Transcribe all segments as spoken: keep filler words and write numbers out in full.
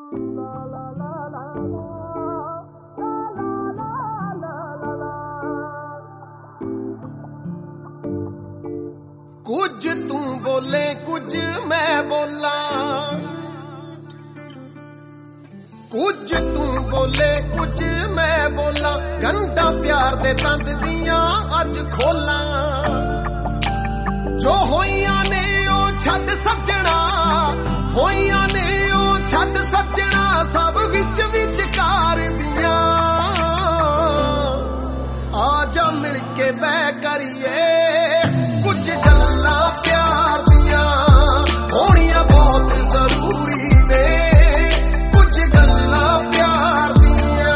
कुछ तू बोले कुछ मैं बोला, कुछ तू बोले कुछ मैं बोला, गंढा प्यार दे तंद दियां अज खोला। जो होइयां ने ओ छड्ड सजना, होइयां ने ओ छड्ड सजना, सब विच विचकार दियां। आ जा मिल के बह करिए कुछ गल्लां प्यार दियां, होणियां बहुत जरूरी ने कुछ गल्लां प्यार दियां।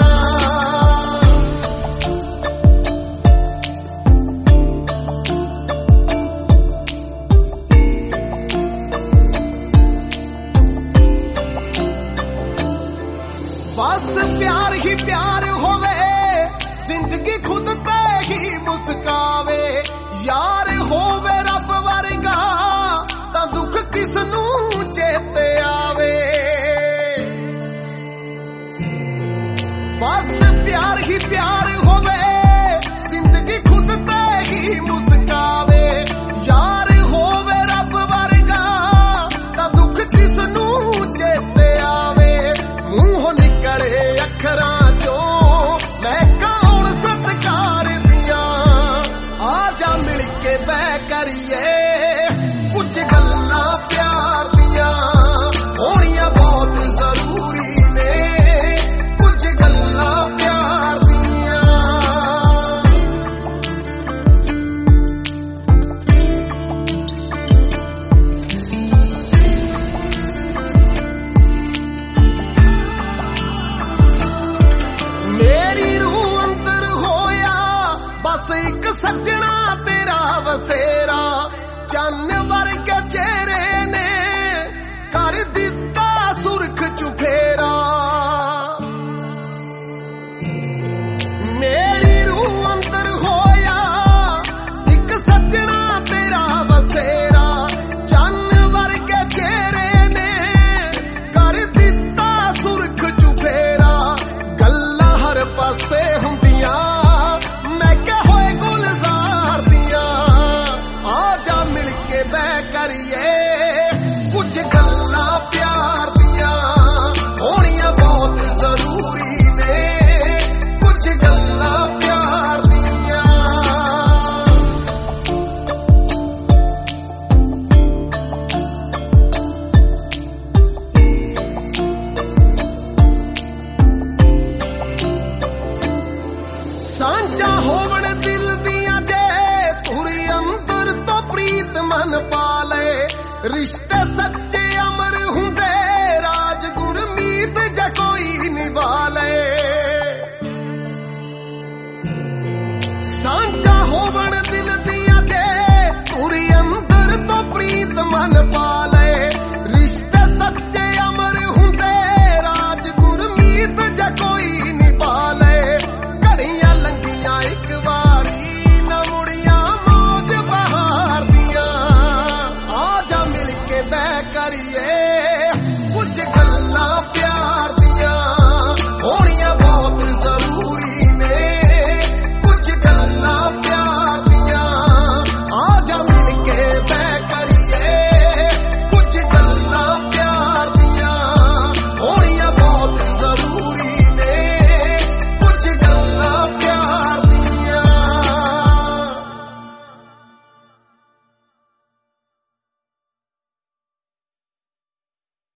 बस प्यार ही प्यार होवे, जिंदगी खुद ते ही मुस्कावे। यार होवे रब वर्गा तां दुख किस नूं चेते आवे। बस प्यार ही प्यार होवे, जिंदगी खुद ते ही मुस्कावे। यार होवे रब वर्गा तां दुख किस नूं चेते आवे। मूंहों निकले अखरां चों मैं कौन सत्कार दियां। आ जा मिल के बह करिए कुछ गल्लां प्यार दियां, होणियां बहुत जरूरी ने कुछ गल्लां प्यार दियां। मेरी रूह अंदर होया बस एक सजना तेरा वसेरा। चन्न वर्गे चेहरे ने कर दिता सुर्ख चुफेरा। मेरी रूह अंदर होया एक सजना तेरा वसेरा। चन्न वर्गे चेहरे ने कर दिता सुर्ख चुफेरा। गल्लां हर पासे हुंदियां मैं क्या होए गुलजार दियां। आ जा मिल के बह करिए कुछ गल्लां प्यार दियां, होणियां बहुत जरूरी ने कुछ गल्लां प्यार दियां। सांझा होवण दिल दियां जे तुरी अंदर तो प्रीत मन पाले। रिश्ते सच्चे